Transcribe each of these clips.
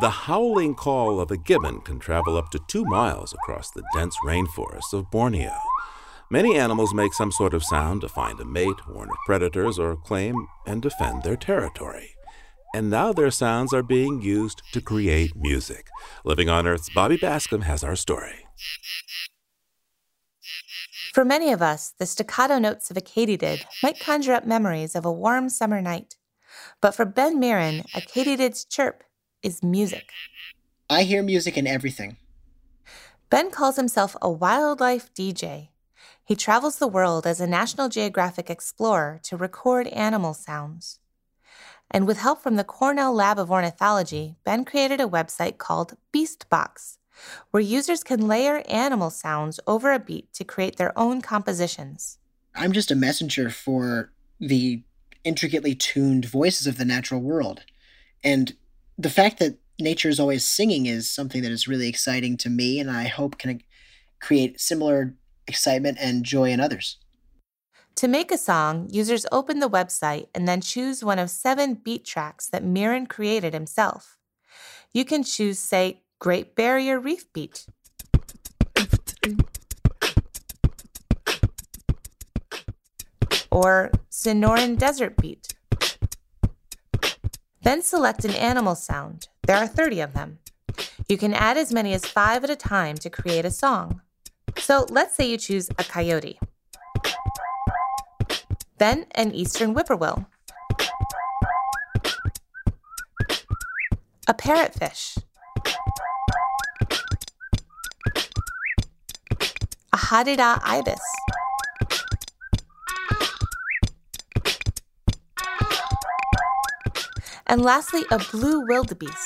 The howling call of a gibbon can travel up to 2 miles across the dense rainforests of Borneo. Many animals make some sort of sound to find a mate, warn of predators, or claim and defend their territory. And now their sounds are being used to create music. Living on Earth's Bobby Bascom has our story. For many of us, the staccato notes of a katydid might conjure up memories of a warm summer night. But for Ben Mirren, a katydid's chirp is music. I hear music in everything. Ben calls himself a wildlife DJ. He travels the world as a National Geographic explorer to record animal sounds. And with help from the Cornell Lab of Ornithology, Ben created a website called Beastbox, where users can layer animal sounds over a beat to create their own compositions. I'm just a messenger for the intricately tuned voices of the natural world. And the fact that nature is always singing is something that is really exciting to me, and I hope can create similar excitement and joy in others. To make a song, users open the website and then choose one of 7 beat tracks that Mirren created himself. You can choose, say, Great Barrier Reef beat, or Sonoran Desert beat. Then select an animal sound. There are 30 of them. You can add as many as 5 at a time to create a song. So let's say you choose a coyote, then an eastern whippoorwill, a parrotfish, a hadida ibis, and lastly, a blue wildebeest.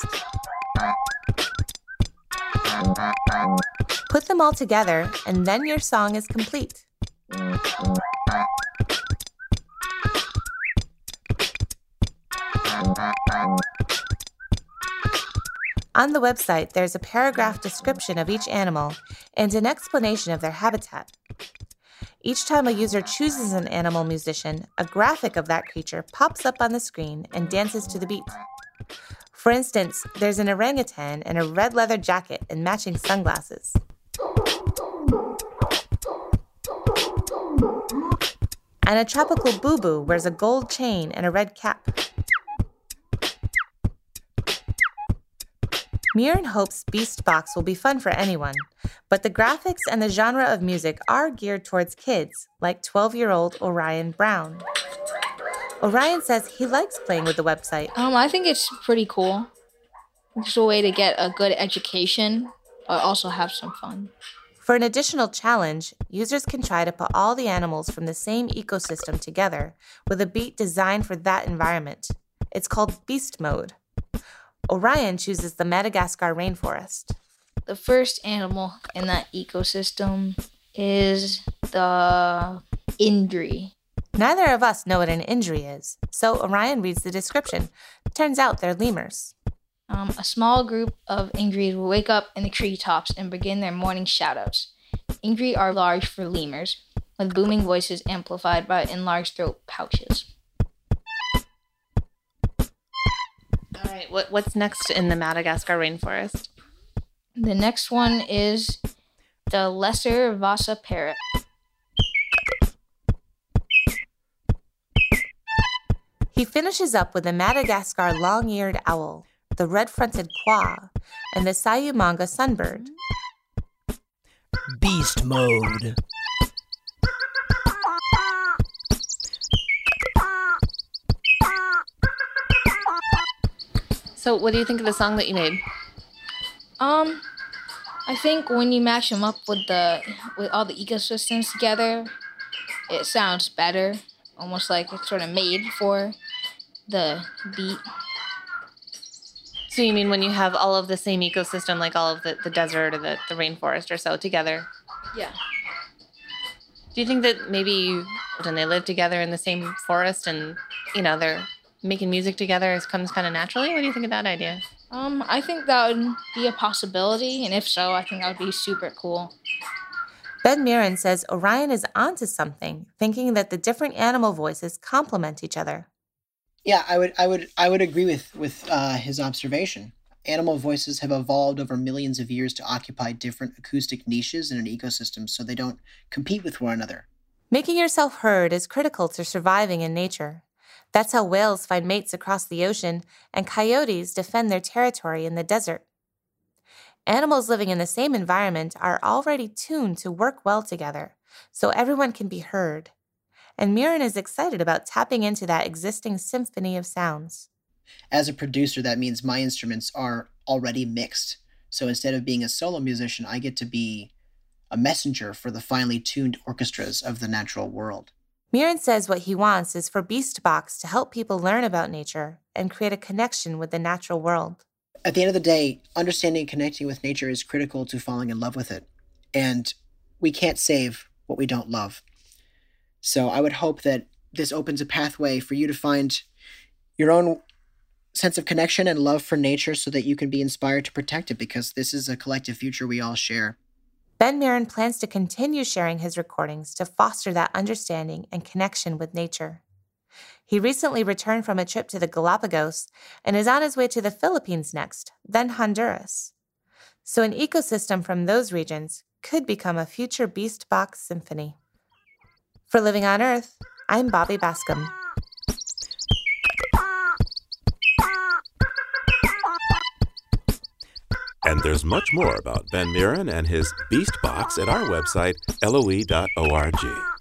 Put them all together, and then your song is complete. On the website, there's a paragraph description of each animal and an explanation of their habitat. Each time a user chooses an animal musician, a graphic of that creature pops up on the screen and dances to the beat. For instance, there's an orangutan in a red leather jacket and matching sunglasses. And a tropical boo-boo wears a gold chain and a red cap. Mirren hopes Beastbox will be fun for anyone, but the graphics and the genre of music are geared towards kids, like 12-year-old Orion Brown. Orion says he likes playing with the website. I think it's pretty cool. It's a way to get a good education, but also have some fun. For an additional challenge, users can try to put all the animals from the same ecosystem together with a beat designed for that environment. It's called Beast Mode. Orion chooses the Madagascar rainforest. The first animal in that ecosystem is the Indri. Neither of us know what an Indri is, so Orion reads the description. Turns out they're lemurs. A small group of Indris will wake up in the treetops and begin their morning shoutouts. Indri are large for lemurs, with booming voices amplified by enlarged throat pouches. All right, what's next in the Madagascar rainforest? The next one is the lesser Vasa parrot. He finishes up with the Madagascar long-eared owl, the red-fronted quaw, and the Sayumanga sunbird. Beast mode. So what do you think of the song that you made? I think when you match them up with all the ecosystems together, it sounds better. Almost like it's sort of made for the beat. So you mean when you have all of the same ecosystem, like all of the desert or the rainforest or so together? Yeah. Do you think that maybe when they live together in the same forest and, they're making music together, it comes kind of naturally? What do you think of that idea? I think that would be a possibility, and if so, I think that would be super cool. Ben Mirren says Orion is onto something, thinking that the different animal voices complement each other. Yeah, I would agree with his observation. animal voices have evolved over millions of years to occupy different acoustic niches in an ecosystem so they don't compete with one another. Making yourself heard is critical to surviving in nature. That's how whales find mates across the ocean and coyotes defend their territory in the desert. Animals living in the same environment are already tuned to work well together, so everyone can be heard. And Mirren is excited about tapping into that existing symphony of sounds. As a producer, that means my instruments are already mixed. So instead of being a solo musician, I get to be a messenger for the finely tuned orchestras of the natural world. Mirren says what he wants is for Beastbox to help people learn about nature and create a connection with the natural world. At the end of the day, understanding and connecting with nature is critical to falling in love with it. And we can't save what we don't love. So I would hope that this opens a pathway for you to find your own sense of connection and love for nature so that you can be inspired to protect it, because this is a collective future we all share. Ben Mirren plans to continue sharing his recordings to foster that understanding and connection with nature. He recently returned from a trip to the Galapagos and is on his way to the Philippines next, then Honduras. So an ecosystem from those regions could become a future Beastbox symphony. For Living on Earth, I'm Bobby Bascom. And there's much more about Ben Mirren and his Beastbox at our website, loe.org.